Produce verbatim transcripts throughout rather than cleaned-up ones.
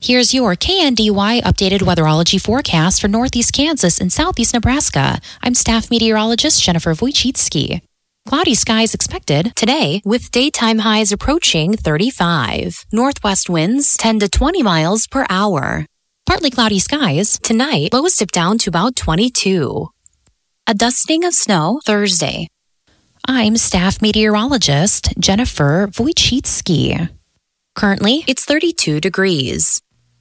Here's your K N D Y updated weatherology forecast for northeast Kansas and southeast Nebraska. I'm staff meteorologist Jennifer Wojcicki. Cloudy skies expected today with daytime highs approaching thirty-five. Northwest winds ten to twenty miles per hour. Partly cloudy skies tonight, lows dip down to about twenty-two. A dusting of snow Thursday. I'm staff meteorologist Jennifer Wojcicki. Currently, it's thirty-two degrees.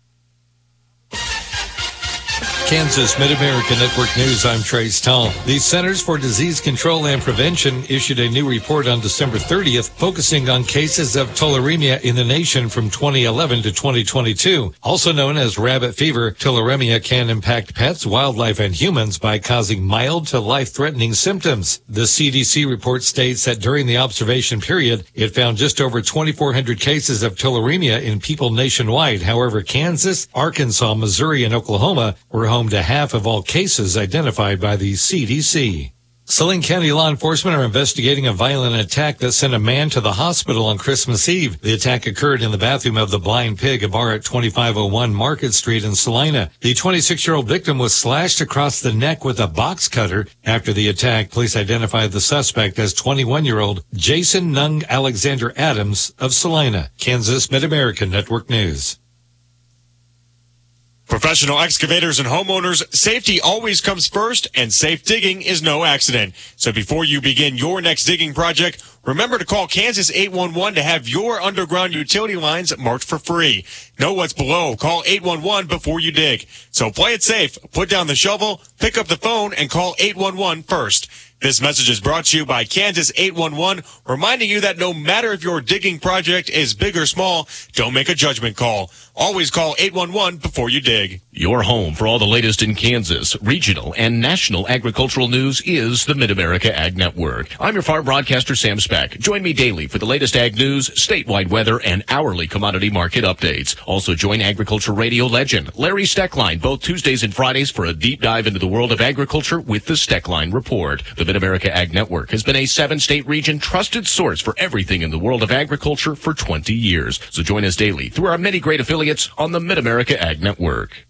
Kansas Mid-America Network News, I'm Trace Tall. The Centers for Disease Control and Prevention issued a new report on December thirtieth focusing on cases of tularemia in the nation from twenty eleven to twenty twenty-two. Also known as rabbit fever, tularemia can impact pets, wildlife, and humans by causing mild to life-threatening symptoms. The C D C report states that during the observation period, it found just over twenty-four hundred cases of tularemia in people nationwide. However, Kansas, Arkansas, Missouri, and Oklahoma were home to half of all cases identified by the C D C. Saline County law enforcement are investigating a violent attack that sent a man to the hospital on Christmas Eve. The attack occurred in the bathroom of the Blind Pig, a bar at twenty-five oh one Market Street in Salina. The twenty-six-year-old victim was slashed across the neck with a box cutter. After the attack, police identified the suspect as twenty-one-year-old Jason Nung Alexander Adams of Salina. Kansas Mid-America Network News. Professional excavators and homeowners, safety always comes first, and safe digging is no accident. So before you begin your next digging project, remember to call Kansas eight one one to have your underground utility lines marked for free. Know what's below. Call eight one one before you dig. So play it safe. Put down the shovel, pick up the phone, and call eight one one first. This message is brought to you by Kansas eight one one, reminding you that no matter if your digging project is big or small, don't make a judgment call. Always call eight one one before you dig. Your home for all the latest in Kansas, regional, and national agricultural news is the Mid-America Ag Network. I'm your farm broadcaster, Sam Speck. Join me daily for the latest ag news, statewide weather, and hourly commodity market updates. Also join agriculture radio legend Larry Steckline both Tuesdays and Fridays for a deep dive into the world of agriculture with the Steckline Report. The Mid-America Ag Network has been a seven-state region trusted source for everything in the world of agriculture for twenty years. So join us daily through our many great affiliates on the Mid-America Ag Network.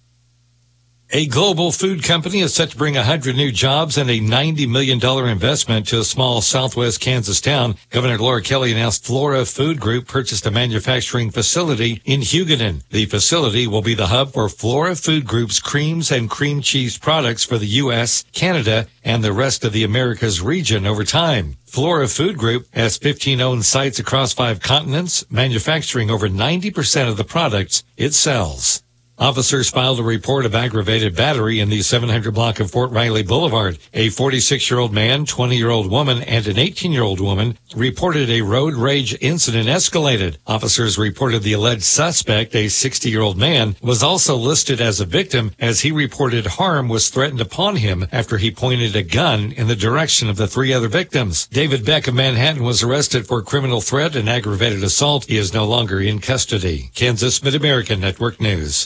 A global food company is set to bring one hundred new jobs and a ninety million dollars investment to a small southwest Kansas town. Governor Laura Kelly announced Flora Food Group purchased a manufacturing facility in Hugoton. The facility will be the hub for Flora Food Group's creams and cream cheese products for the U S, Canada, and the rest of the Americas region over time. Flora Food Group has fifteen owned sites across five continents, manufacturing over ninety percent of the products it sells. Officers filed a report of aggravated battery in the seven hundred block of Fort Riley Boulevard. A forty-six-year-old man, twenty-year-old woman, and an eighteen-year-old woman reported a road rage incident escalated. Officers reported the alleged suspect, a sixty-year-old man, was also listed as a victim as he reported harm was threatened upon him after he pointed a gun in the direction of the three other victims. David Beck of Manhattan was arrested for criminal threat and aggravated assault. He is no longer in custody. Kansas Mid-America Network News.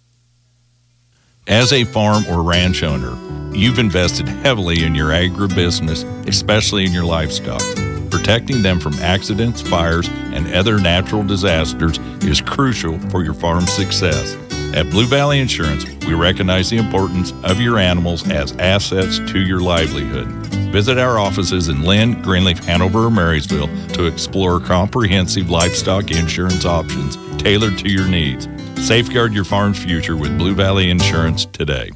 As a farm or ranch owner, you've invested heavily in your agribusiness, especially in your livestock. Protecting them from accidents, fires, and other natural disasters is crucial for your farm's success. At Blue Valley Insurance, we recognize the importance of your animals as assets to your livelihood. Visit our offices in Lynn, Greenleaf, Hanover, or Marysville to explore comprehensive livestock insurance options tailored to your needs. Safeguard your farm's future with Blue Valley Insurance today.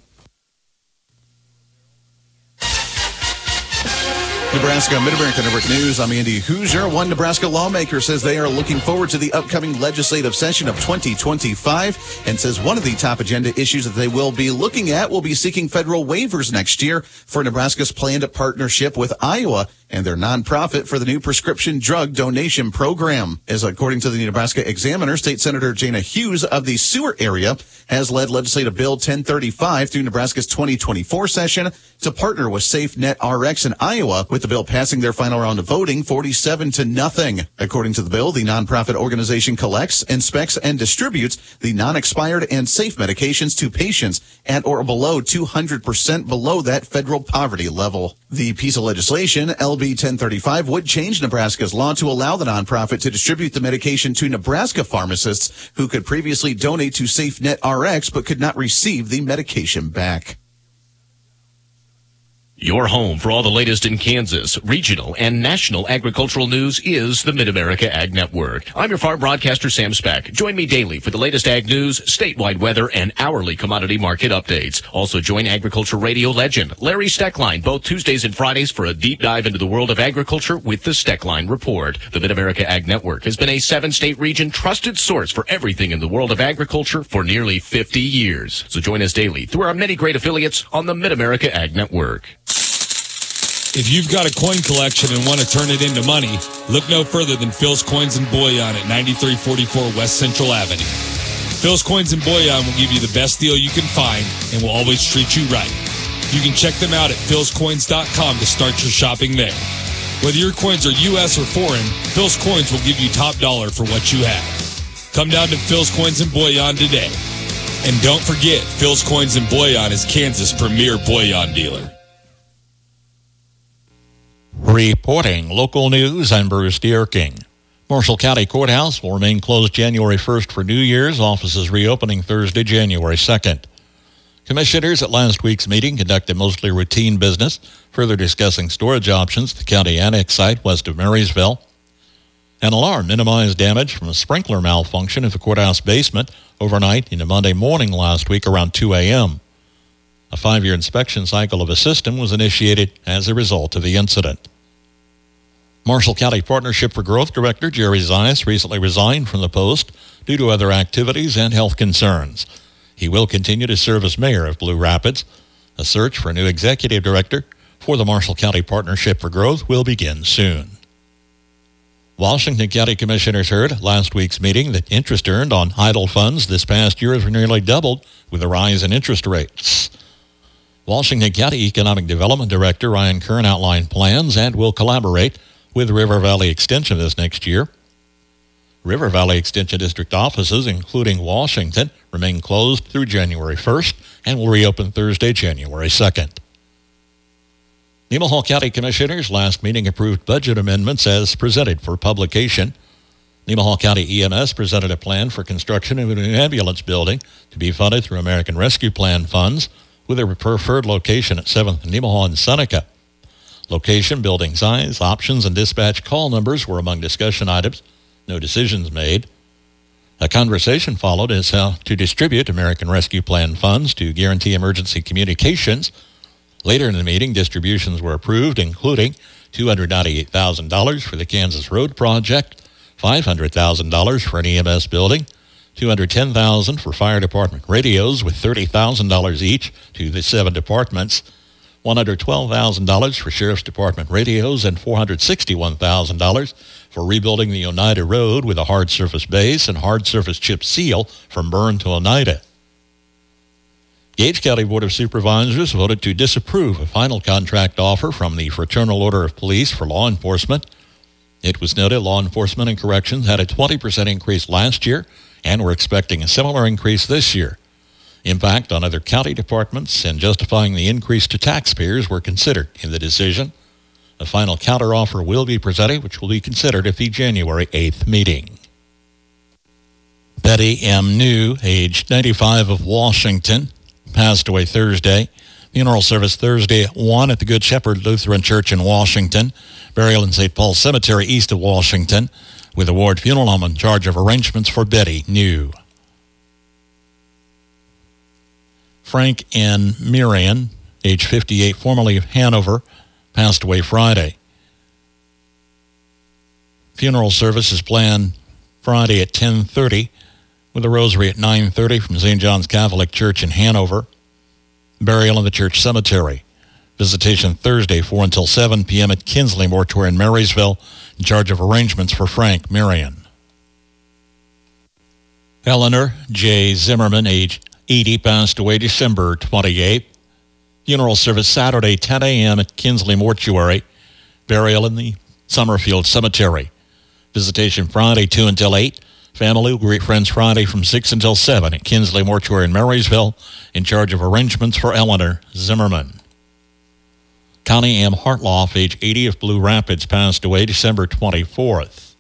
Nebraska Mid-America Network News. I'm Andy Hoosier. One Nebraska lawmaker says they are looking forward to the upcoming legislative session of twenty twenty-five and says one of the top agenda issues that they will be looking at will be seeking federal waivers next year for Nebraska's planned partnership with Iowa and their nonprofit for the new prescription drug donation program. As according to the Nebraska Examiner, State Senator Jana Hughes of the Seward area has led Legislative Bill ten thirty-five through Nebraska's twenty twenty-four session to partner with SafeNet R X in Iowa, with the bill passing their final round of voting forty-seven to nothing. According to the bill, the nonprofit organization collects, inspects, and distributes the non-expired and safe medications to patients at or below two hundred percent below that federal poverty level. The piece of legislation, L B ten thirty-five, would change Nebraska's law to allow the nonprofit to distribute the medication to Nebraska pharmacists who could previously donate to SafeNet R X but could not receive the medication back. Your home for all the latest in Kansas, regional, and national agricultural news is the Mid-America Ag Network. I'm your farm broadcaster, Sam Speck. Join me daily for the latest ag news, statewide weather, and hourly commodity market updates. Also join agriculture radio legend Larry Steckline both Tuesdays and Fridays for a deep dive into the world of agriculture with the Steckline Report. The Mid-America Ag Network has been a seven-state region trusted source for everything in the world of agriculture for nearly fifty years. So join us daily through our many great affiliates on the Mid-America Ag Network. If you've got a coin collection and want to turn it into money, look no further than Phil's Coins and Bullion at ninety-three forty-four West Central Avenue. Phil's Coins and Bullion will give you the best deal you can find and will always treat you right. You can check them out at phils coins dot com to start your shopping there. Whether your coins are U S or foreign, Phil's Coins will give you top dollar for what you have. Come down to Phil's Coins and Bullion today. And don't forget, Phil's Coins and Bullion is Kansas' premier bullion dealer. Reporting local news, I'm Bruce Dierking. Marshall County Courthouse will remain closed January first for New Year's. Offices reopening Thursday, January second. Commissioners at last week's meeting conducted mostly routine business, further discussing storage options at the county annex site west of Marysville. An alarm minimized damage from a sprinkler malfunction at the courthouse basement overnight into Monday morning last week around two a.m. A five-year inspection cycle of a system was initiated as a result of the incident. Marshall County Partnership for Growth Director Jerry Zeiss recently resigned from the post due to other activities and health concerns. He will continue to serve as mayor of Blue Rapids. A search for a new executive director for the Marshall County Partnership for Growth will begin soon. Washington County Commissioners heard at last week's meeting that interest earned on idle funds this past year has nearly doubled with a rise in interest rates. Washington County Economic Development Director Ryan Kern outlined plans and will collaborate with River Valley Extension this next year. River Valley Extension District offices, including Washington, remain closed through January first and will reopen Thursday, January second. Nemaha County Commissioners' last meeting approved budget amendments as presented for publication. Nemaha County E M S presented a plan for construction of a new ambulance building to be funded through American Rescue Plan funds, with a preferred location at seventh Nemaha and Seneca. Location, building size, options, and dispatch call numbers were among discussion items. No decisions made. A conversation followed as how to distribute American Rescue Plan funds to guarantee emergency communications. Later in the meeting, distributions were approved, including two hundred ninety-eight thousand dollars for the Kansas Road Project, five hundred thousand dollars for an E M S building, two hundred ten thousand dollars for fire department radios with thirty thousand dollars each to the seven departments, one hundred twelve thousand dollars for Sheriff's Department radios, and four hundred sixty-one thousand dollars for rebuilding the Oneida Road with a hard surface base and hard surface chip seal from Bern to Oneida. Gage County Board of Supervisors voted to disapprove a final contract offer from the Fraternal Order of Police for law enforcement. It was noted law enforcement and corrections had a twenty percent increase last year and were expecting a similar increase this year. Impact on other county departments and justifying the increase to taxpayers were considered in the decision. A final counteroffer will be presented, which will be considered at the January eighth meeting. Betty M. New, age ninety-five, of Washington, passed away Thursday. Funeral service Thursday at one at the Good Shepherd Lutheran Church in Washington. Burial in Saint Paul Cemetery east of Washington, with a Ward Funeral Home in charge of arrangements for Betty New. Frank N. Mirian, age fifty-eight, formerly of Hanover, passed away Friday. Funeral service is planned Friday at ten thirty, with a rosary at nine thirty from Saint John's Catholic Church in Hanover. Burial in the church cemetery. Visitation Thursday, four until seven p.m. at Kinsley Mortuary in Marysville, in charge of arrangements for Frank Mirian. Eleanor J. Zimmerman, age eighty, passed away December twenty-eighth. Funeral service Saturday, ten a.m. at Kinsley Mortuary. Burial in the Summerfield Cemetery. Visitation Friday, two until eight. Family will greet friends Friday from six until seven at Kinsley Mortuary in Marysville, in charge of arrangements for Eleanor Zimmerman. Connie M. Hartloff, age eighty, of Blue Rapids, passed away December twenty-fourth.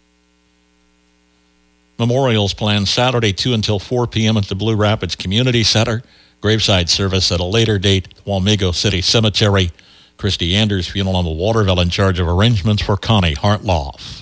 Memorials planned Saturday two until four p.m. at the Blue Rapids Community Center. Graveside service at a later date at Wamego City Cemetery. Christy Anders, funeral home of Waterville, in charge of arrangements for Connie Hartloff.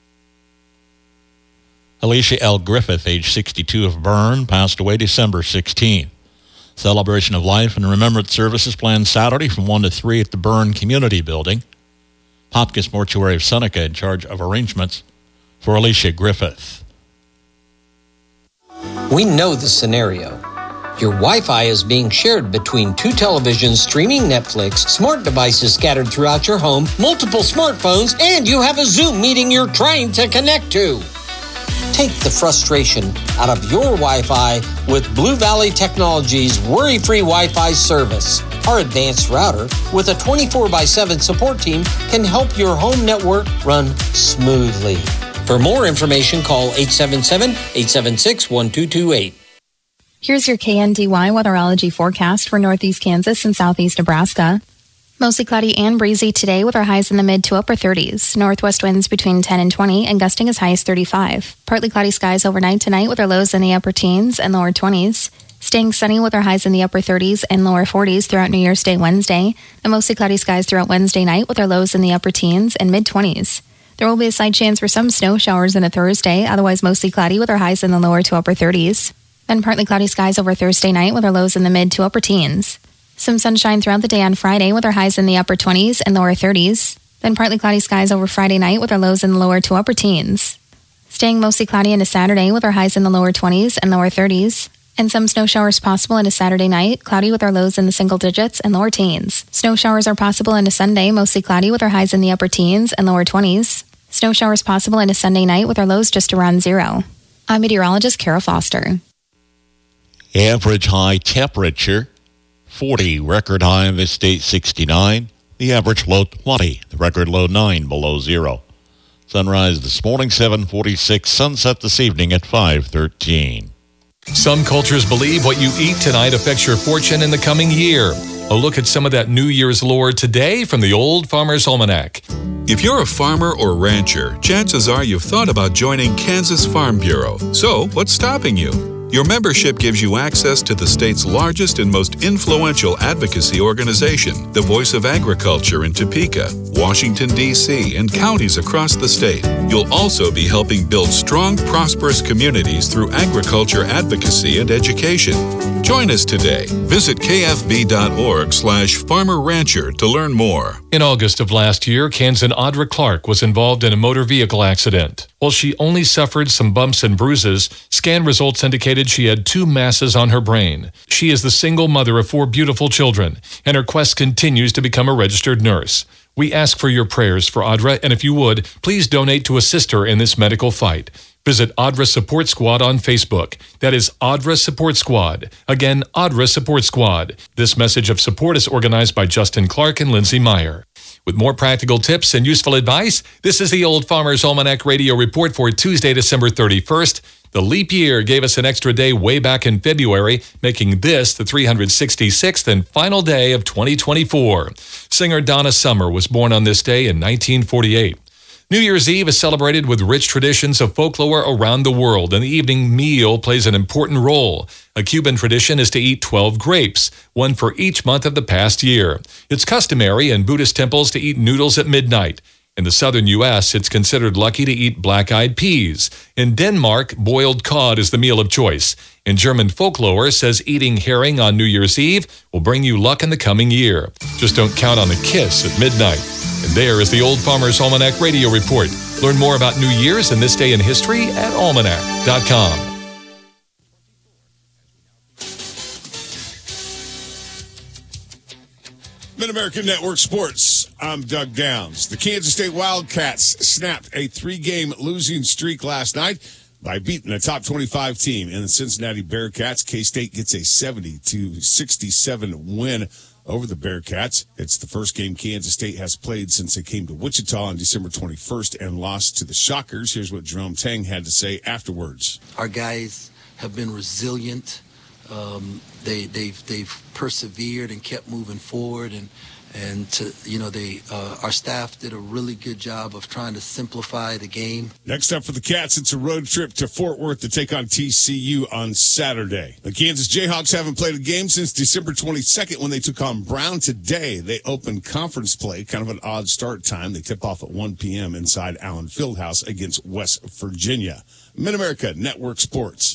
Alicia L. Griffith, age sixty-two, of Bern, passed away December sixteenth. Celebration of life and remembrance services planned Saturday from one to three at the Bern Community Building. Hopkins Mortuary of Seneca in charge of arrangements for Alicia Griffith. We know the scenario. Your Wi-Fi is being shared between two televisions streaming Netflix, smart devices scattered throughout your home, multiple smartphones, and you have a Zoom meeting you're trying to connect to. Take the frustration out of your Wi-Fi with Blue Valley Technologies' worry-free Wi-Fi service. Our advanced router with a twenty-four by seven support team can help your home network run smoothly. For more information, call eight seven seven, eight seven six, one two two eight. Here's your K N D Y weatherology forecast for northeast Kansas and southeast Nebraska. Mostly cloudy and breezy today with our highs in the mid to upper thirties. Northwest winds between ten and twenty and gusting as high as thirty-five. Partly cloudy skies overnight tonight with our lows in the upper teens and lower twenties. Staying sunny with our highs in the upper thirties and lower forties throughout New Year's Day Wednesday. And mostly cloudy skies throughout Wednesday night with our lows in the upper teens and mid twenties. There will be a slight chance for some snow showers in a Thursday, otherwise mostly cloudy with our highs in the lower to upper thirties. Then partly cloudy skies over Thursday night with our lows in the mid to upper teens. Some sunshine throughout the day on Friday with our highs in the upper twenties and lower thirties. Then partly cloudy skies over Friday night with our lows in the lower to upper teens. Staying mostly cloudy into Saturday with our highs in the lower twenties and lower thirties. And some snow showers possible into Saturday night, cloudy with our lows in the single digits and lower teens. Snow showers are possible into Sunday, mostly cloudy with our highs in the upper teens and lower twenties. Snow showers possible into Sunday night with our lows just around zero. I'm meteorologist Kara Foster. Average high temperature, forty. Record high in this state, sixty-nine. The average low, twenty. The record low, nine below zero. Sunrise this morning, seven forty-six. Sunset this evening at five thirteen. Some cultures believe what you eat tonight affects your fortune in the coming year. A look at some of that New Year's lore today from the Old Farmer's Almanac. If you're a farmer or rancher, chances are you've thought about joining Kansas Farm Bureau. So, what's stopping you? Your membership gives you access to the state's largest and most influential advocacy organization, the Voice of Agriculture in Topeka, Washington, D C, and counties across the state. You'll also be helping build strong, prosperous communities through agriculture advocacy and education. Join us today. Visit kfb.org slash farmer rancher to learn more. In August of last year, Kansan Audra Clark was involved in a motor vehicle accident. While she only suffered some bumps and bruises, scan results indicated she had two masses on her brain. She is the single mother of four beautiful children, and her quest continues to become a registered nurse. We ask for your prayers for Audra, and if you would, please donate to assist her in this medical fight. Visit Audra Support Squad on Facebook. That is Audra Support Squad. Again, Audra Support Squad. This message of support is organized by Justin Clark and Lindsay Meyer. With more practical tips and useful advice, this is the Old Farmer's Almanac Radio Report for Tuesday, December thirty-first. The leap year gave us an extra day way back in February, making this the three hundred sixty-sixth and final day of twenty twenty-four. Singer Donna Summer was born on this day in nineteen forty-eight. New Year's Eve is celebrated with rich traditions of folklore around the world, and the evening meal plays an important role. A Cuban tradition is to eat twelve grapes, one for each month of the past year. It's customary in Buddhist temples to eat noodles at midnight. In the southern U S, it's considered lucky to eat black-eyed peas. In Denmark, boiled cod is the meal of choice. In German folklore, says eating herring on New Year's Eve will bring you luck in the coming year. Just don't count on the kiss at midnight. And there is the Old Farmer's Almanac Radio Report. Learn more about New Year's and this day in history at almanac dot com. Mid-American Network Sports. I'm Doug Downs. The Kansas State Wildcats snapped a three-game losing streak last night by beating a top twenty-five team in the Cincinnati Bearcats. K-State gets a seventy to sixty-seven win over the Bearcats. It's the first game Kansas State has played since they came to Wichita on December twenty-first and lost to the Shockers. Here's what Jerome Tang had to say afterwards. Our guys have been resilient. Um, they, they've, they've persevered and kept moving forward, and, And, to, you know, they uh, our staff did a really good job of trying to simplify the game. Next up for the Cats, it's a road trip to Fort Worth to take on T C U on Saturday. The Kansas Jayhawks haven't played a game since December twenty-second when they took on Brown. Today, they opened conference play, kind of an odd start time. They tip off at one p.m. inside Allen Fieldhouse against West Virginia. Mid-America Network Sports.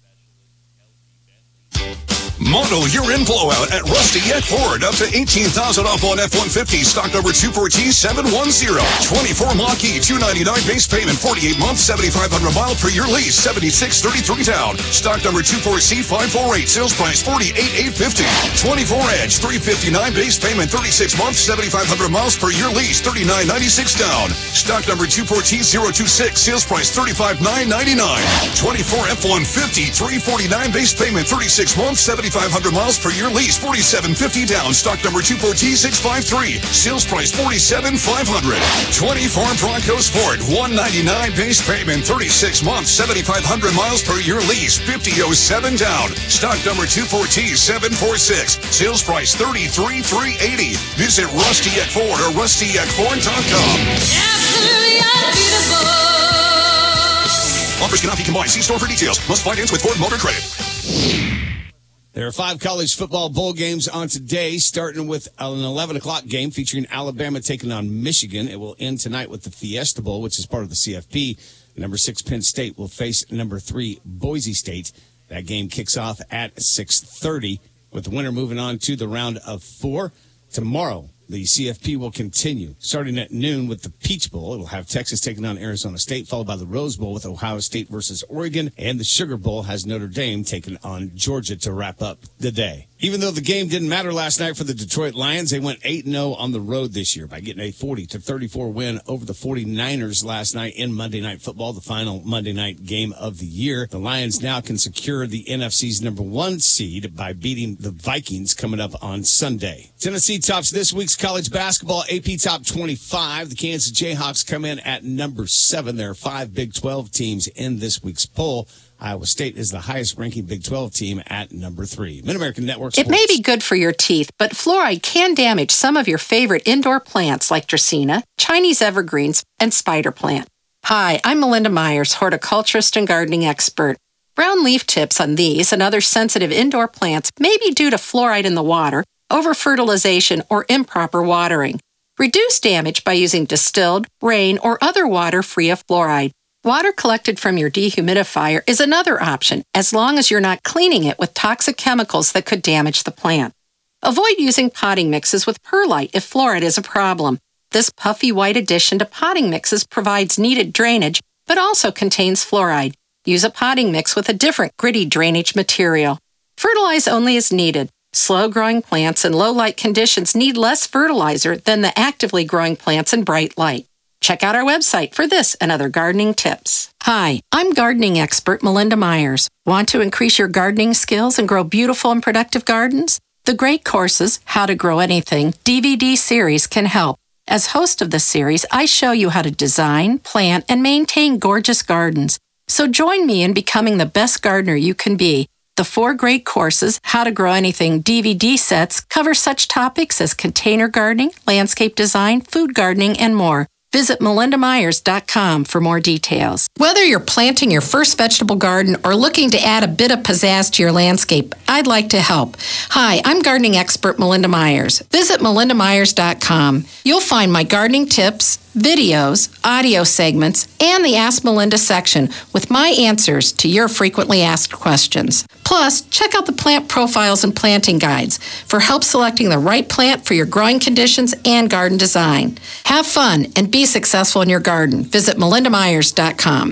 Model year-end blowout at Rusty Eck Ford. Up to eighteen thousand dollars off on F one fifty. Stock number two four T seven one zero. twenty-four Mach-E, two ninety-nine base payment, forty-eight months, seventy-five hundred mile per year lease, seventy-six thirty-three down. Stock number two four C five four eight. Sales price forty-eight eight fifty. twenty-four Edge, three fifty-nine base payment, thirty-six months, seventy-five hundred miles per year lease, thirty-nine ninety-six down. Stock number two four T zero two six. Sales price thirty-five nine ninety-nine. twenty-four F one fifty, three forty-nine base payment, thirty-six months, seventy-five hundred miles per year lease, forty-seven fifty down. Stock number two four T six five three. Sales price forty-seven five hundred. twenty-four Bronco Sport, one ninety-nine base payment, thirty-six months, seventy-five hundred miles per year lease, fifty oh seven down. Stock number two four T seven four six. Sales price thirty-three three eighty. Visit Rusty Eck Ford or rusty eck ford dot com. Offers cannot be combined. See store for details. Must finance with Ford Motor Credit. There are five college football bowl games on today, starting with an eleven o'clock game featuring Alabama taking on Michigan. It will end tonight with the Fiesta Bowl, which is part of the C F P. Number six Penn State will face number three Boise State. That game kicks off at six thirty, with the winner moving on to the round of four. Tomorrow, the C F P will continue, starting at noon with the Peach Bowl. It will have Texas taking on Arizona State, followed by the Rose Bowl with Ohio State versus Oregon. And the Sugar Bowl has Notre Dame taking on Georgia to wrap up the day. Even though the game didn't matter last night for the Detroit Lions, they went eight and oh on the road this year by getting a forty to thirty-four win over the forty-niners last night in Monday Night Football, the final Monday night game of the year. The Lions now can secure the N F C's number one seed by beating the Vikings coming up on Sunday. Tennessee tops this week's college basketball A P Top twenty-five. The Kansas Jayhawks come in at number seven. There are five Big twelve teams in this week's poll. Iowa State is the highest-ranking Big twelve team at number three. Mid-American Network Sports. It may be good for your teeth, but fluoride can damage some of your favorite indoor plants like Dracaena, Chinese evergreens, and spider plant. Hi, I'm Melinda Myers, horticulturist and gardening expert. Brown leaf tips on these and other sensitive indoor plants may be due to fluoride in the water, over-fertilization, or improper watering. Reduce damage by using distilled, rain, or other water free of fluoride. Water collected from your dehumidifier is another option, as long as you're not cleaning it with toxic chemicals that could damage the plant. Avoid using potting mixes with perlite if fluoride is a problem. This puffy white addition to potting mixes provides needed drainage, but also contains fluoride. Use a potting mix with a different gritty drainage material. Fertilize only as needed. Slow-growing plants in low-light conditions need less fertilizer than the actively growing plants in bright light. Check out our website for this and other gardening tips. Hi, I'm gardening expert Melinda Myers. Want to increase your gardening skills and grow beautiful and productive gardens? The Great Courses, How to Grow Anything D V D series can help. As host of the series, I show you how to design, plant, and maintain gorgeous gardens. So join me in becoming the best gardener you can be. The four Great Courses, How to Grow Anything D V D sets cover such topics as container gardening, landscape design, food gardening, and more. Visit melinda myers dot com for more details. Whether you're planting your first vegetable garden or looking to add a bit of pizzazz to your landscape, I'd like to help. Hi, I'm gardening expert Melinda Myers. Visit melinda myers dot com. You'll find my gardening tips, videos, audio segments, and the Ask Melinda section with my answers to your frequently asked questions. Plus, check out the plant profiles and planting guides for help selecting the right plant for your growing conditions and garden design. Have fun and be successful in your garden. Visit melinda myers dot com.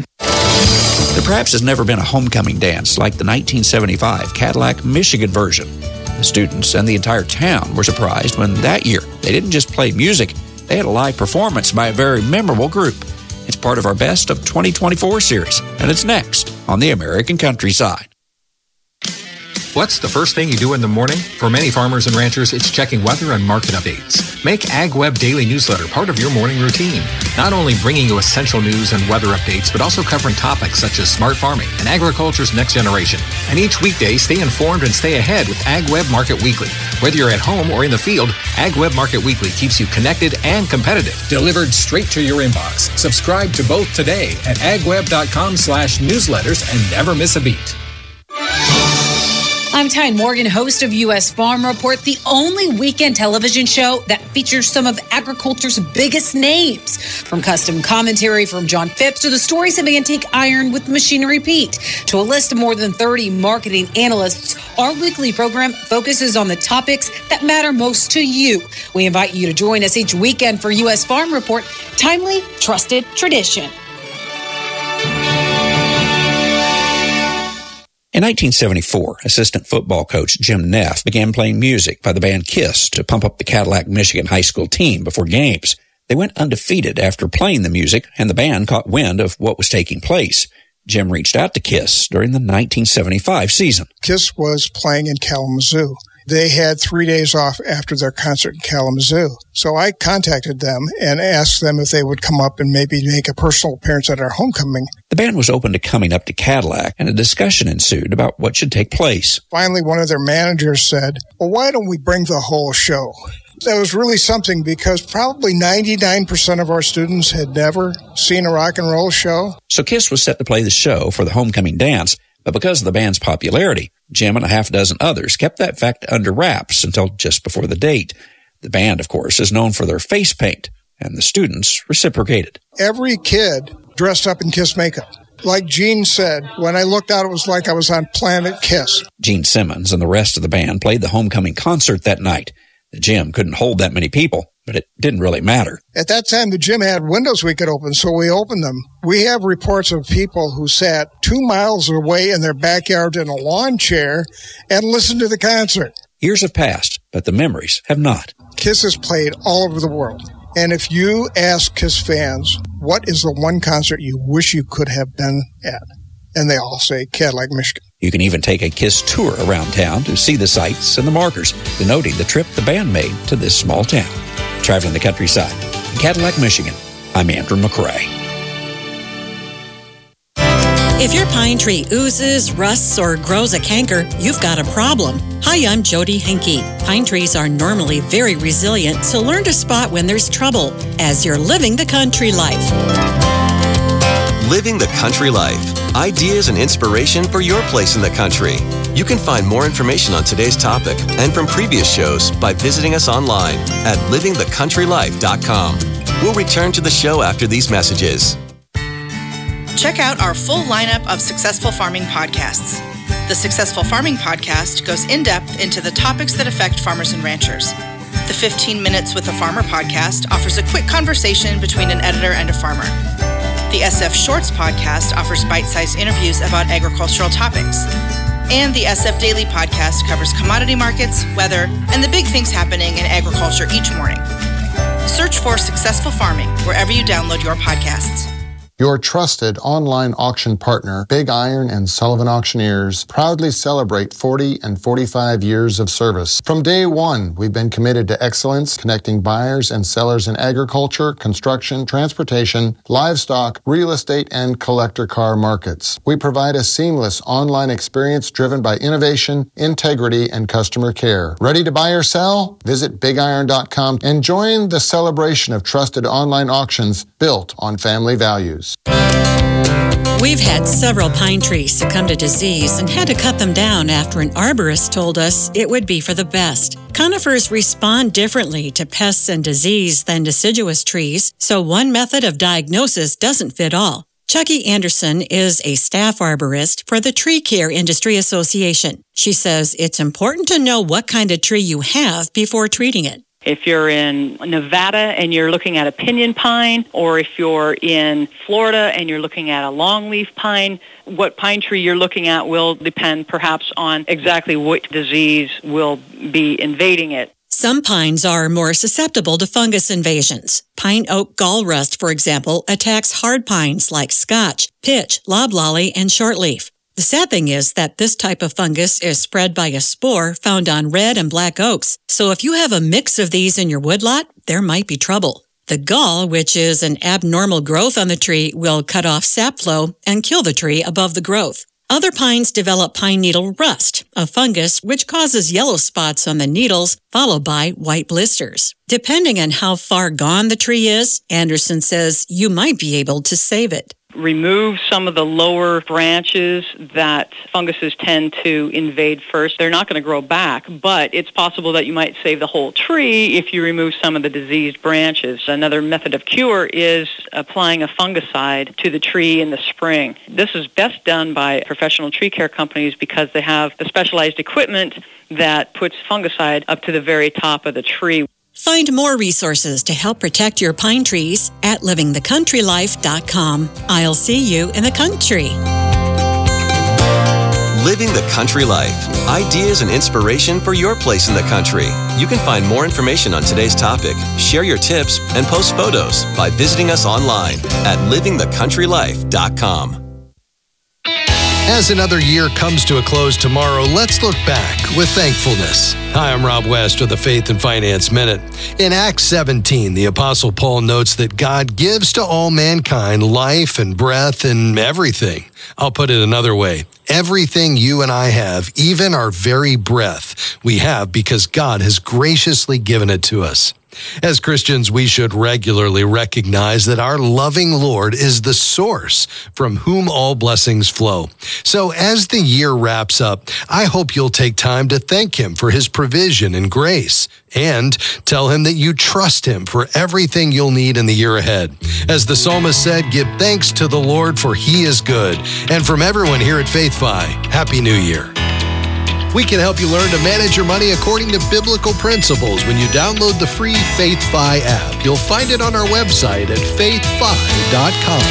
There perhaps has never been a homecoming dance like the nineteen seventy-five Cadillac Michigan version. The students and the entire town were surprised when that year they didn't just play music, they had a live performance by a very memorable group. It's part of our Best of twenty twenty-four series, and it's next on the American Countryside. What's the first thing you do in the morning? For many farmers and ranchers, it's checking weather and market updates. Make AgWeb Daily Newsletter part of your morning routine. Not only bringing you essential news and weather updates, but also covering topics such as smart farming and agriculture's next generation. And each weekday, stay informed and stay ahead with AgWeb Market Weekly. Whether you're at home or in the field, AgWeb Market Weekly keeps you connected and competitive. Delivered straight to your inbox. Subscribe to both today at agweb.com slash newsletters and never miss a beat. I'm Tyne Morgan, host of U S Farm Report, the only weekend television show that features some of agriculture's biggest names. From custom commentary from John Phipps to the stories of Antique Iron with Machinery Pete to a list of more than thirty marketing analysts, our weekly program focuses on the topics that matter most to you. We invite you to join us each weekend for U S Farm Report, timely, trusted tradition. In nineteen seventy-four, assistant football coach Jim Neff began playing music by the band KISS to pump up the Cadillac, Michigan high school team before games. They went undefeated after playing the music, and the band caught wind of what was taking place. Jim reached out to KISS during the nineteen seventy-five season. KISS was playing in Kalamazoo. They had three days off after their concert in Kalamazoo. So I contacted them and asked them if they would come up and maybe make a personal appearance at our homecoming. The band was open to coming up to Cadillac, and a discussion ensued about what should take place. Finally, one of their managers said, well, why don't we bring the whole show? That was really something because probably ninety-nine percent of our students had never seen a rock and roll show. So KISS was set to play the show for the homecoming dance, but because of the band's popularity, Jim and a half dozen others kept that fact under wraps until just before the date. The band, of course, is known for their face paint, and the students reciprocated. Every kid dressed up in KISS makeup. Like Gene said, when I looked out, it was like I was on Planet KISS. Gene Simmons and the rest of the band played the homecoming concert that night. The gym couldn't hold that many people, but it didn't really matter. At that time, the gym had windows we could open, so we opened them. We have reports of people who sat two miles away in their backyard in a lawn chair and listened to the concert. Years have passed, but the memories have not. KISS has played all over the world. And if you ask KISS fans, what is the one concert you wish you could have been at? And they all say Cadillac, Michigan. You can even take a KISS tour around town to see the sights and the markers denoting the trip the band made to this small town. Traveling the countryside in Cadillac, Michigan, I'm Andrew McCrae. If your pine tree oozes, rusts, or grows a canker, you've got a problem. Hi, I'm Jody Henke. Pine trees are normally very resilient, so learn to spot when there's trouble as you're living the country life. Living the Country Life. Ideas and inspiration for your place in the country. You can find more information on today's topic and from previous shows by visiting us online at living the country life dot com. We'll return to the show after these messages. Check out our full lineup of Successful Farming podcasts. The Successful Farming podcast goes in-depth into the topics that affect farmers and ranchers. The fifteen Minutes with a Farmer podcast offers a quick conversation between an editor and a farmer. The S F Shorts podcast offers bite-sized interviews about agricultural topics. And the S F Daily podcast covers commodity markets, weather, and the big things happening in agriculture each morning. Search for Successful Farming wherever you download your podcasts. Your trusted online auction partner, Big Iron and Sullivan Auctioneers, proudly celebrate forty and forty-five years of service. From day one, we've been committed to excellence, connecting buyers and sellers in agriculture, construction, transportation, livestock, real estate, and collector car markets. We provide a seamless online experience driven by innovation, integrity, and customer care. Ready to buy or sell? Visit big iron dot com and join the celebration of trusted online auctions built on family values. We've had several pine trees succumb to disease and had to cut them down after an arborist told us it would be for the best. Conifers respond differently to pests and disease than deciduous trees, so one method of diagnosis doesn't fit all. Chucky Anderson is a staff arborist for the Tree Care Industry Association. She says it's important to know what kind of tree you have before treating it. If you're in Nevada and you're looking at a pinyon pine, or if you're in Florida and you're looking at a longleaf pine, what pine tree you're looking at will depend perhaps on exactly which disease will be invading it. Some pines are more susceptible to fungus invasions. Pine oak gall rust, for example, attacks hard pines like scotch, pitch, loblolly, and shortleaf. The sad thing is that this type of fungus is spread by a spore found on red and black oaks. So if you have a mix of these in your woodlot, there might be trouble. The gall, which is an abnormal growth on the tree, will cut off sap flow and kill the tree above the growth. Other pines develop pine needle rust, a fungus which causes yellow spots on the needles, followed by white blisters. Depending on how far gone the tree is, Anderson says you might be able to save it. Remove some of the lower branches that funguses tend to invade first. They're not going to grow back, but it's possible that you might save the whole tree if you remove some of the diseased branches. Another method of cure is applying a fungicide to the tree in the spring. This is best done by professional tree care companies because they have the specialized equipment that puts fungicide up to the very top of the tree. Find more resources to help protect your pine trees at living the country life dot com. I'll see you in the country. Living the Country Life. Ideas and inspiration for your place in the country. You can find more information on today's topic, share your tips, and post photos by visiting us online at living the country life dot com. As another year comes to a close tomorrow, let's look back with thankfulness. Hi, I'm Rob West with the Faith and Finance Minute. In Acts seventeen, the Apostle Paul notes that God gives to all mankind life and breath and everything. I'll put it another way. Everything you and I have, even our very breath, we have because God has graciously given it to us. As Christians, we should regularly recognize that our loving Lord is the source from whom all blessings flow. So as the year wraps up, I hope you'll take time to thank Him for His provision and grace, and tell Him that you trust Him for everything you'll need in the year ahead. As the psalmist said, give thanks to the Lord for He is good. And from everyone here at FaithFi, Happy New Year. We can help you learn to manage your money according to biblical principles when you download the free FaithFi app. You'll find it on our website at faith fi dot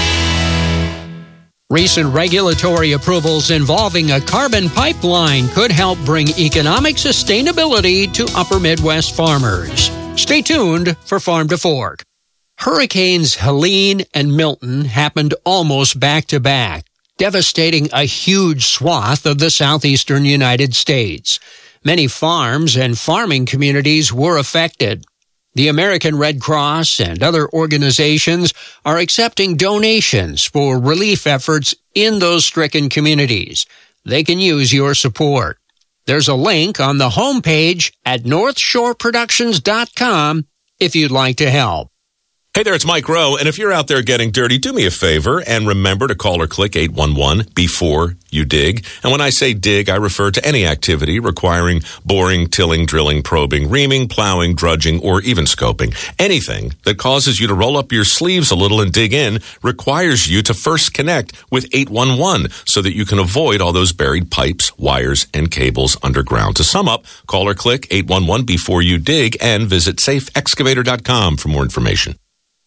com. Recent regulatory approvals involving a carbon pipeline could help bring economic sustainability to Upper Midwest farmers. Stay tuned for Farm to Fork. Hurricanes Helene and Milton happened almost back to back, devastating a huge swath of the southeastern United States. Many farms and farming communities were affected. The American Red Cross and other organizations are accepting donations for relief efforts in those stricken communities. They can use your support. There's a link on the homepage at north shore productions dot com if you'd like to help. Hey there, it's Mike Rowe, and if you're out there getting dirty, do me a favor and remember to call or click eight one one before you dig. And when I say dig, I refer to any activity requiring boring, tilling, drilling, probing, reaming, plowing, drudging, or even scoping. Anything that causes you to roll up your sleeves a little and dig in requires you to first connect with eight one one so that you can avoid all those buried pipes, wires, and cables underground. To sum up, call or click eight one one before you dig and visit safe excavator dot com for more information.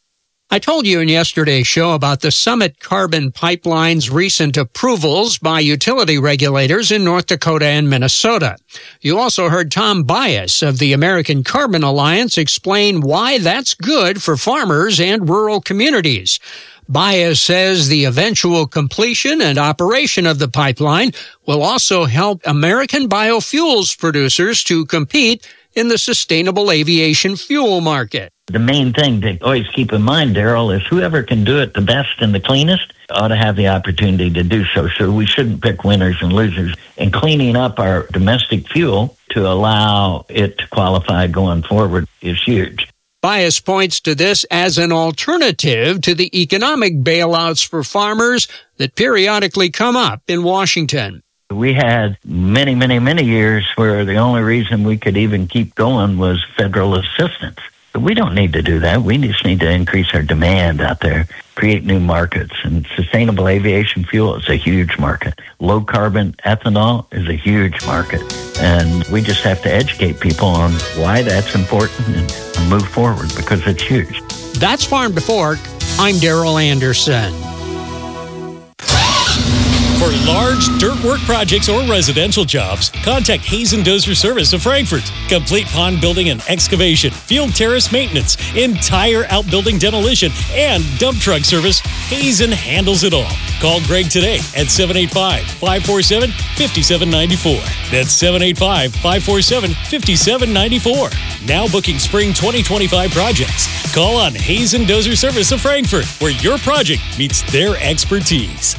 I told you in yesterday's show about the Summit Carbon Pipeline's recent approvals by utility regulators in North Dakota and Minnesota. You also heard Tom Bias of the American Carbon Alliance explain why that's good for farmers and rural communities. Bias says the eventual completion and operation of the pipeline will also help American biofuels producers to compete in the sustainable aviation fuel market. The main thing to always keep in mind, Daryl, is whoever can do it the best and the cleanest ought to have the opportunity to do so. So we shouldn't pick winners and losers. And cleaning up our domestic fuel to allow it to qualify going forward is huge. Bias points to this as an alternative to the economic bailouts for farmers that periodically come up in Washington. We had many, many, many years where the only reason we could even keep going was federal assistance. But we don't need to do that. We just need to increase our demand out there, create new markets. And sustainable aviation fuel is a huge market. Low carbon ethanol is a huge market. And we just have to educate people on why that's important and move forward because it's huge. That's Farm to Fork. I'm Daryl Anderson. For large dirt work projects or residential jobs, contact Hazen Dozer Service of Frankfort. Complete pond building and excavation, field terrace maintenance, entire outbuilding demolition, and dump truck service, Hazen handles it all. Call Greg today at seven eight five, five four seven, five seven nine four. That's seven eight five, five four seven, five seven nine four. Now booking spring twenty twenty-five projects. Call on Hazen Dozer Service of Frankfort, where your project meets their expertise.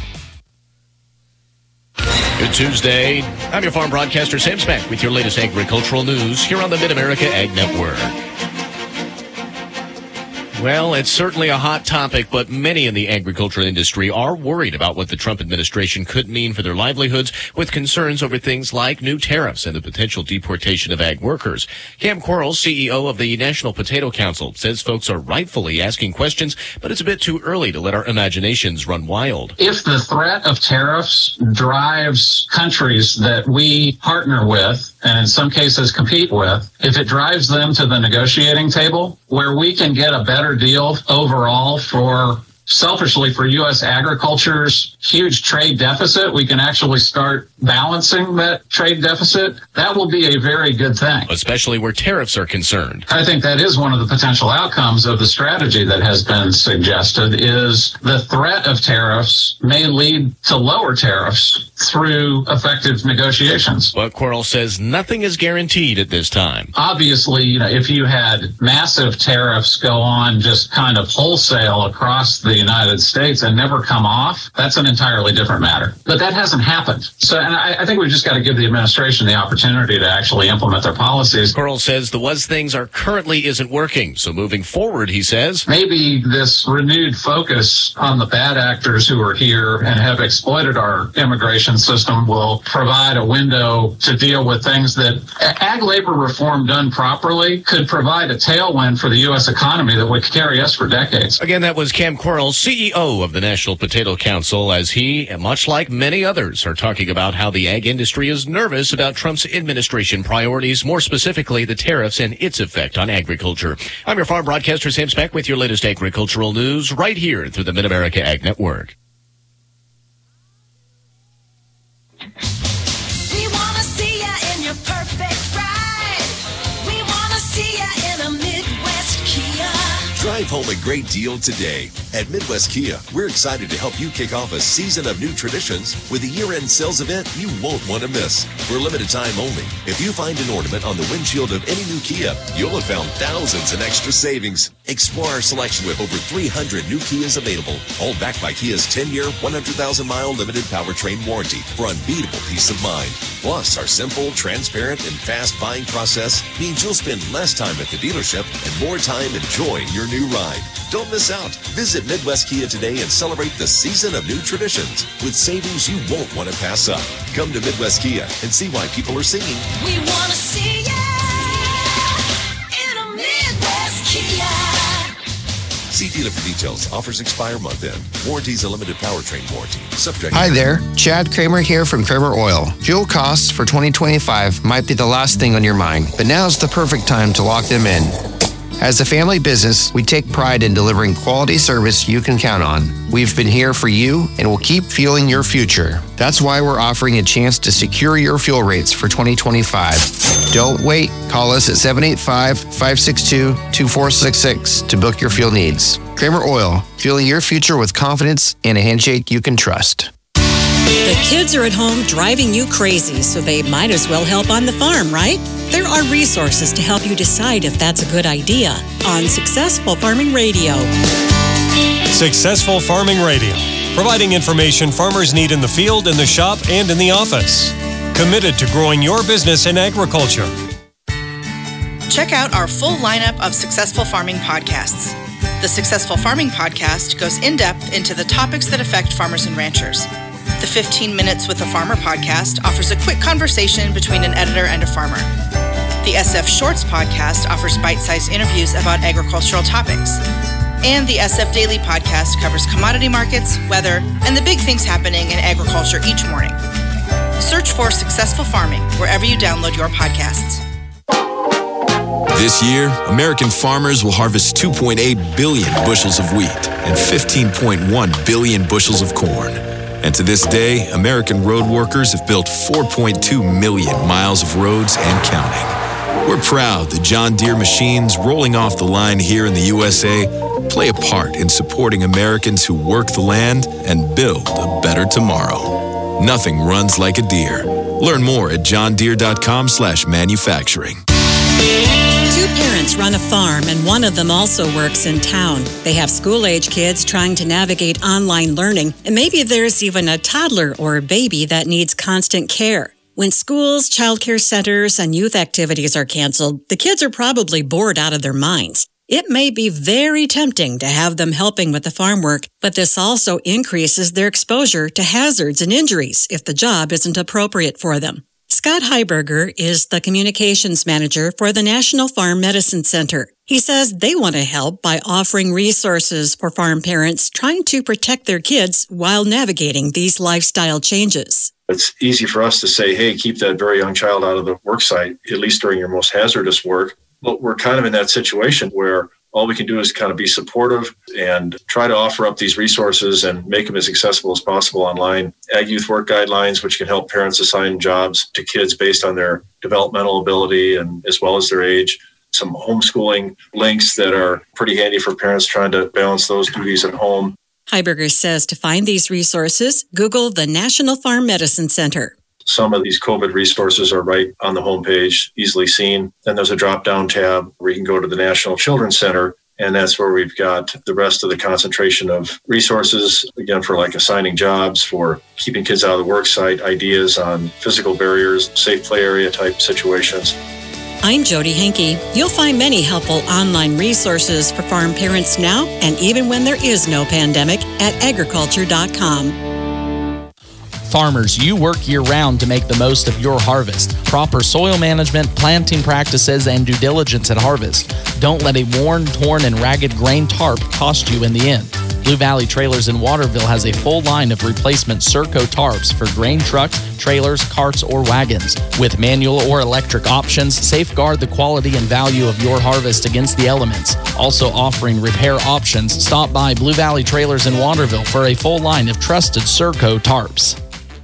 Good Tuesday. I'm your farm broadcaster, Sam Smack, with your latest agricultural news here on the Mid-America Ag Network. Well, it's certainly a hot topic, but many in the agricultural industry are worried about what the Trump administration could mean for their livelihoods, with concerns over things like new tariffs and the potential deportation of ag workers. Cam Quarles, C E O of the National Potato Council, says folks are rightfully asking questions, but it's a bit too early to let our imaginations run wild. If the threat of tariffs drives countries that we partner with, and in some cases compete with, if it drives them to the negotiating table where we can get a better deal overall for, selfishly, for U S agriculture's huge trade deficit, we can actually start balancing that trade deficit. That will be a very good thing. Especially where tariffs are concerned. I think that is one of the potential outcomes of the strategy that has been suggested, is the threat of tariffs may lead to lower tariffs through effective negotiations. But Quarles says nothing is guaranteed at this time. Obviously, you know, if you had massive tariffs go on just kind of wholesale across the United States and never come off, that's an entirely different matter. But that hasn't happened. So, and I, I think we've just got to give the administration the opportunity to actually implement their policies. Quarles says the was things are currently isn't working. So moving forward, he says, maybe this renewed focus on the bad actors who are here and have exploited our immigration system will provide a window to deal with things that ag labor reform done properly could provide a tailwind for the U S economy that would carry us for decades. Again, that was Cam Quarles, C E O of the National Potato Council, as he, and much like many others, are talking about how the ag industry is nervous about Trump's administration priorities, more specifically the tariffs and its effect on agriculture. I'm your farm broadcaster, Sam Speck, with your latest agricultural news right here through the Mid-America Ag Network. We want to see ya in your perfect ride. We want to see ya in a Midwest Kia. Drive home a great deal today. At Midwest Kia, we're excited to help you kick off a season of new traditions with a year-end sales event you won't want to miss. For limited time only, if you find an ornament on the windshield of any new Kia, you'll have found thousands in extra savings. Explore our selection with over three hundred new Kias available, all backed by Kia's ten-year, one hundred thousand mile limited powertrain warranty for unbeatable peace of mind. Plus, our simple, transparent, and fast buying process means you'll spend less time at the dealership and more time enjoying your new ride. Don't miss out. Visit Midwest Kia today and celebrate the season of new traditions with savings you won't want to pass up. Come to Midwest Kia and see why people are singing. We want to see ya in a Midwest Kia. See dealer for details. Offers expire month end. Warranties a limited powertrain warranty. Subject. Hi there. Chad Kramer here from Kramer Oil. Fuel costs for twenty twenty-five might be the last thing on your mind, but now's the perfect time to lock them in. As a family business, we take pride in delivering quality service you can count on. We've been here for you and will keep fueling your future. That's why we're offering a chance to secure your fuel rates for twenty twenty-five. Don't wait. Call us at seven eight five, five six two, two four six six to book your fuel needs. Kramer Oil, fueling your future with confidence and a handshake you can trust. The kids are at home driving you crazy, so they might as well help on the farm, right? There are resources to help you decide if that's a good idea on Successful Farming Radio. Successful Farming Radio, providing information farmers need in the field, in the shop, and in the office. Committed to growing your business in agriculture. Check out our full lineup of Successful Farming podcasts. The Successful Farming podcast goes in-depth into the topics that affect farmers and ranchers. The fifteen minutes with a Farmer podcast offers a quick conversation between an editor and a farmer. The S F Shorts podcast offers bite-sized interviews about agricultural topics. And the S F Daily podcast covers commodity markets, weather, and the big things happening in agriculture each morning. Search for Successful Farming wherever you download your podcasts. This year, American farmers will harvest two point eight billion bushels of wheat and fifteen point one billion bushels of corn. And to this day, American road workers have built four point two million miles of roads and counting. We're proud that John Deere machines rolling off the line here in the U S A play a part in supporting Americans who work the land and build a better tomorrow. Nothing runs like a Deere. Learn more at johndeere.com slash manufacturing. Two parents run a farm, and one of them also works in town. They have school-age kids trying to navigate online learning, and maybe there's even a toddler or a baby that needs constant care. When schools, childcare centers, and youth activities are canceled, the kids are probably bored out of their minds. It may be very tempting to have them helping with the farm work, but this also increases their exposure to hazards and injuries if the job isn't appropriate for them. Scott Heiberger is the communications manager for the National Farm Medicine Center. He says they want to help by offering resources for farm parents trying to protect their kids while navigating these lifestyle changes. It's easy for us to say, hey, keep that very young child out of the work site, at least during your most hazardous work. But we're kind of in that situation where all we can do is kind of be supportive and try to offer up these resources and make them as accessible as possible online. Ag Youth Work Guidelines, which can help parents assign jobs to kids based on their developmental ability and as well as their age. Some homeschooling links that are pretty handy for parents trying to balance those duties at home. Heiberger says to find these resources, Google the National Farm Medicine Center. Some of these COVID resources are right on the homepage, easily seen. Then there's a drop-down tab where you can go to the National Children's Center, and that's where we've got the rest of the concentration of resources, again, for like assigning jobs, for keeping kids out of the work site, ideas on physical barriers, safe play area type situations. I'm Jody Henke. You'll find many helpful online resources for farm parents now and even when there is no pandemic at agriculture dot com. Farmers, you work year-round to make the most of your harvest. Proper soil management, planting practices, and due diligence at harvest. Don't let a worn, torn, and ragged grain tarp cost you in the end. Blue Valley Trailers in Waterville has a full line of replacement Serco tarps for grain trucks, trailers, carts, or wagons. With manual or electric options, safeguard the quality and value of your harvest against the elements. Also offering repair options, stop by Blue Valley Trailers in Waterville for a full line of trusted Serco tarps.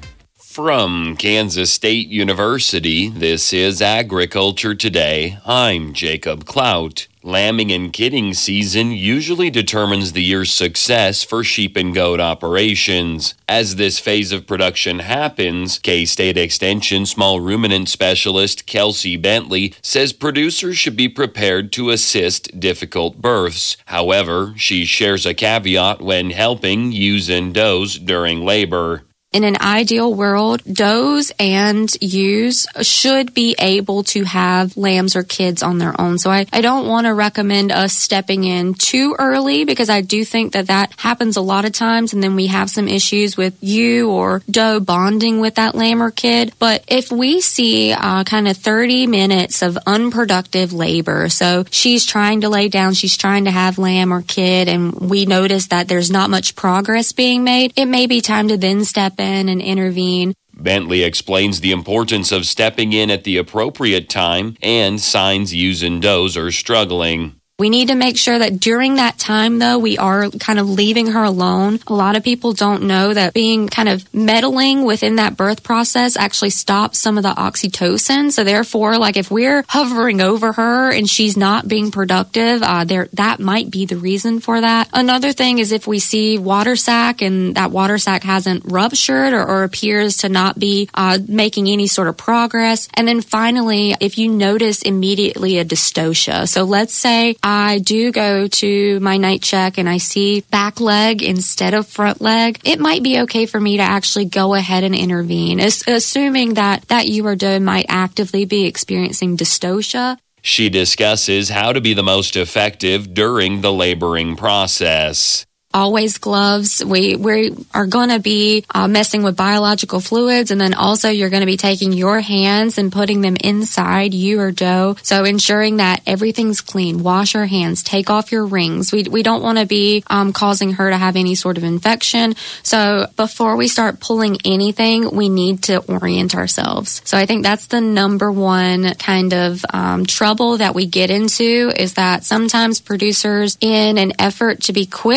From Kansas State University, this is Agriculture Today. I'm Jacob Clout. Lambing and kidding season usually determines the year's success for sheep and goat operations. As this phase of production happens, K-State Extension small ruminant specialist Kelsey Bentley says producers should be prepared to assist difficult births. However, she shares a caveat when helping ewes and does during labor. In an ideal world, does and ewes should be able to have lambs or kids on their own. So I, I don't want to recommend us stepping in too early because I do think that that happens a lot of times and then we have some issues with ewe or doe bonding with that lamb or kid. But if we see uh, kind of thirty minutes of unproductive labor, so she's trying to lay down, she's trying to have lamb or kid, and we notice that there's not much progress being made, it may be time to then step in and intervene. Bentley explains the importance of stepping in at the appropriate time and signs ewes and does are struggling. We need to make sure that during that time, though, we are kind of leaving her alone. A lot of people don't know that being kind of meddling within that birth process actually stops some of the oxytocin. So therefore, like if we're hovering over her and she's not being productive, uh, there that might be the reason for that. Another thing is if we see water sac and that water sac hasn't ruptured or, or appears to not be uh, making any sort of progress. And then finally, if you notice immediately a dystocia. So let's say I do go to my night check and I see back leg instead of front leg, it might be okay for me to actually go ahead and intervene, assuming that that ewe or doe might actively be experiencing dystocia. She discusses how to be the most effective during the laboring process. Always gloves. We we are going to be uh, messing with biological fluids, and then also you're going to be taking your hands and putting them inside ewe or doe. So ensuring that everything's clean. Wash your hands. Take off your rings. We we don't want to be um, causing her to have any sort of infection. So before we start pulling anything, we need to orient ourselves. So I think that's the number one kind of um, trouble that we get into is that sometimes producers, in an effort to be quick,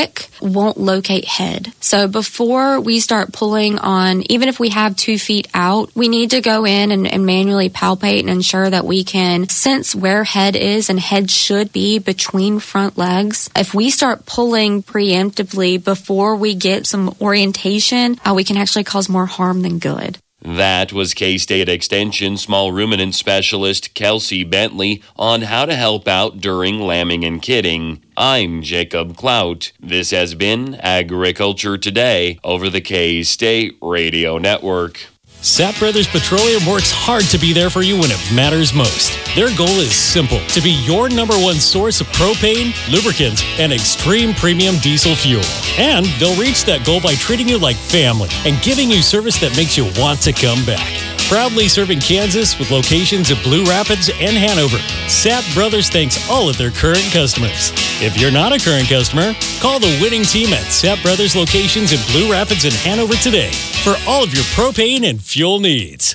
won't locate head. So before we start pulling on, even if we have two feet out, we need to go in and, and manually palpate and ensure that we can sense where head is, and head should be between front legs. If we start pulling preemptively before we get some orientation, uh, we can actually cause more harm than good. That was K-State Extension small ruminant specialist Kelsey Bentley on how to help out during lambing and kidding. I'm Jacob Clout. This has been Agriculture Today over the K-State Radio Network. Sapp Brothers Petroleum works hard to be there for you when it matters most. Their goal is simple: to be your number one source of propane, lubricants, and extreme premium diesel fuel. And they'll reach that goal by treating you like family and giving you service that makes you want to come back. Proudly serving Kansas with locations in Blue Rapids and Hanover, Sapp Brothers thanks all of their current customers. If you're not a current customer, call the winning team at Sapp Brothers locations in Blue Rapids and Hanover today for all of your propane and fuel needs.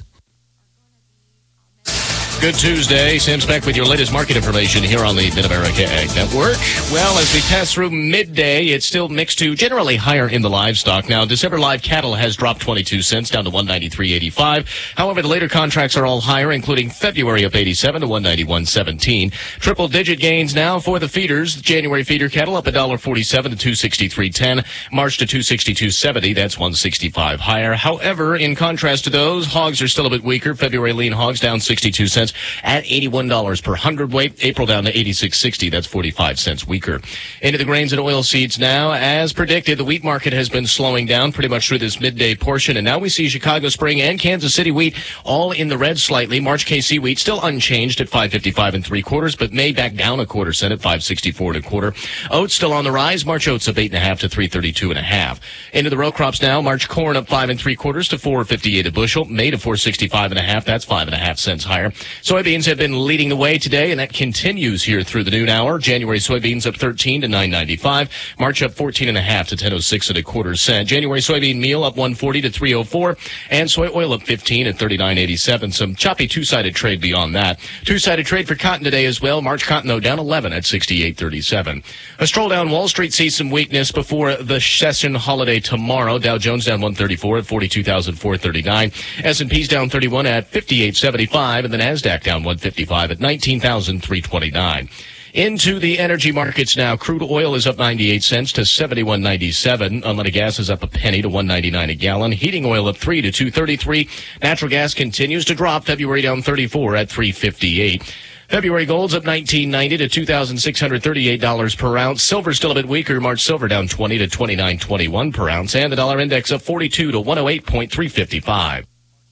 Good Tuesday. Sam Speck with your latest market information here on the Mid-America Ag Network. Well, as we pass through midday, it's still mixed to generally higher in the livestock. Now, December live cattle has dropped twenty-two cents down to one ninety-three eighty-five. However, the later contracts are all higher, including February up eighty-seven to one ninety-one seventeen. Triple digit gains now for the feeders. January feeder cattle up one forty-seven to two sixty-three ten. March to two sixty-two seventy. That's one sixty-five higher. However, in contrast to those, hogs are still a bit weaker. February lean hogs down sixty-two cents at eighty-one dollars per hundredweight. April down to eighty-six sixty. That's forty-five cents weaker. Into the grains and oilseeds now. As predicted, the wheat market has been slowing down pretty much through this midday portion, and now we see Chicago Spring and Kansas City wheat all in the red slightly. March K C wheat still unchanged at five fifty-five and three quarters, but May back down a quarter cent at five sixty-four and a quarter. Oats still on the rise. March oats up eight and a half to three thirty-two and a half. Into the row crops now. March corn up five and three quarters to four fifty-eight a bushel. May to four sixty-five and a half. That's five and a half cents higher. Soybeans have been leading the way today, and that continues here through the noon hour. January soybeans up thirteen to nine ninety-five. March up fourteen and a half to ten oh six and a quarter cent. January soybean meal up one forty to three oh four, and soy oil up fifteen at thirty-nine eighty-seven. Some choppy two-sided trade beyond that. Two-sided trade for cotton today as well. March cotton though down eleven at sixty-eight thirty-seven. A stroll down Wall Street sees some weakness before the session holiday tomorrow. Dow Jones down one thirty-four at forty-two thousand four hundred thirty-nine. S and P's down thirty-one at fifty-eight seventy-five, and the Nasdaq down one fifty-five at nineteen thousand three hundred twenty-nine. Into the energy markets now. Crude oil is up ninety-eight cents to seventy-one ninety-seven. Unleaded gas is up a penny to one ninety-nine a gallon. Heating oil up three to two thirty-three. Natural gas continues to drop. February down thirty-four at three fifty-eight. February gold's up nineteen ninety to two thousand six hundred thirty-eight dollars per ounce. Silver's still a bit weaker. March silver down twenty to twenty-nine twenty-one per ounce. And the dollar index up forty-two to one oh eight point three five.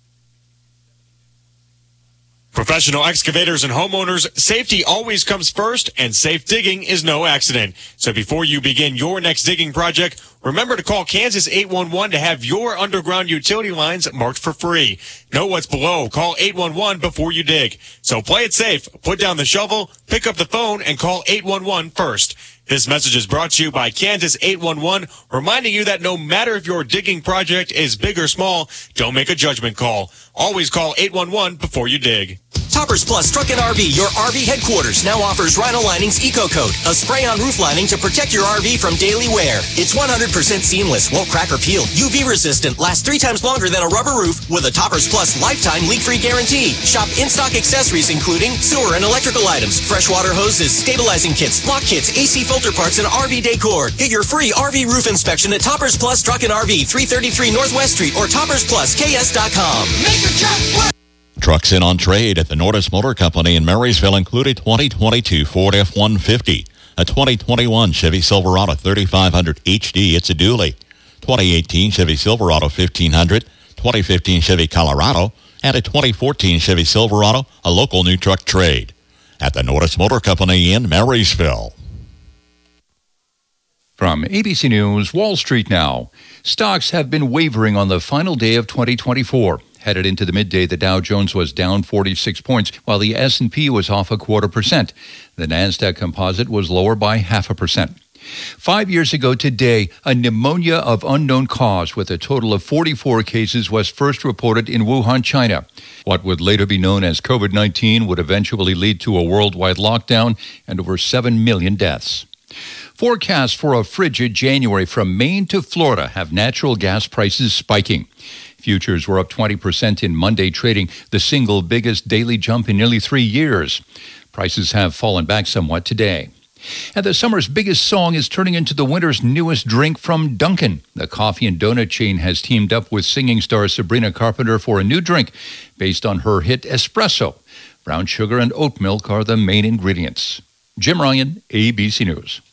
Professional excavators and homeowners, safety always comes first, and safe digging is no accident. So before you begin your next digging project, remember to call Kansas eight one one to have your underground utility lines marked for free. Know what's below. Call eight one one before you dig. So play it safe. Put down the shovel, pick up the phone, and call eight one one first. This message is brought to you by Kansas eight one one, reminding you that no matter if your digging project is big or small, don't make a judgment call. Always call eight one one before you dig. Toppers Plus Truck and R V, your R V headquarters, now offers Rhino Linings Eco Coat, a spray-on roof lining to protect your R V from daily wear. It's one hundred percent seamless, won't crack or peel, U V-resistant, lasts three times longer than a rubber roof with a Toppers Plus lifetime leak-free guarantee. Shop in-stock accessories including sewer and electrical items, freshwater hoses, stabilizing kits, lock kits, A C filter parts, and R V decor. Get your free R V roof inspection at Toppers Plus Truck and R V, three thirty-three Northwest Street or toppers plus k s dot com. Make your truck work! Trucks in on trade at the Nordis Motor Company in Marysville include a twenty twenty-two Ford F one fifty, a twenty twenty-one Chevy Silverado thirty-five hundred H D, it's a dually, twenty eighteen Chevy Silverado fifteen hundred, twenty fifteen Chevy Colorado, and a twenty fourteen Chevy Silverado, a local new truck trade. At the Nordis Motor Company in Marysville. From A B C News, Wall Street now. Stocks have been wavering on the final day of twenty twenty-four. Headed into the midday, the Dow Jones was down forty-six points, while the S and P was off a quarter percent. The Nasdaq Composite was lower by half a percent. Five years ago today, a pneumonia of unknown cause with a total of forty-four cases was first reported in Wuhan, China. What would later be known as COVID nineteen would eventually lead to a worldwide lockdown and over seven million deaths. Forecasts for a frigid January from Maine to Florida have natural gas prices spiking. Futures were up twenty percent in Monday trading, the single biggest daily jump in nearly three years. Prices have fallen back somewhat today. And the summer's biggest song is turning into the winter's newest drink from Dunkin'. The coffee and donut chain has teamed up with singing star Sabrina Carpenter for a new drink based on her hit Espresso. Brown sugar and oat milk are the main ingredients. Jim Ryan, A B C News.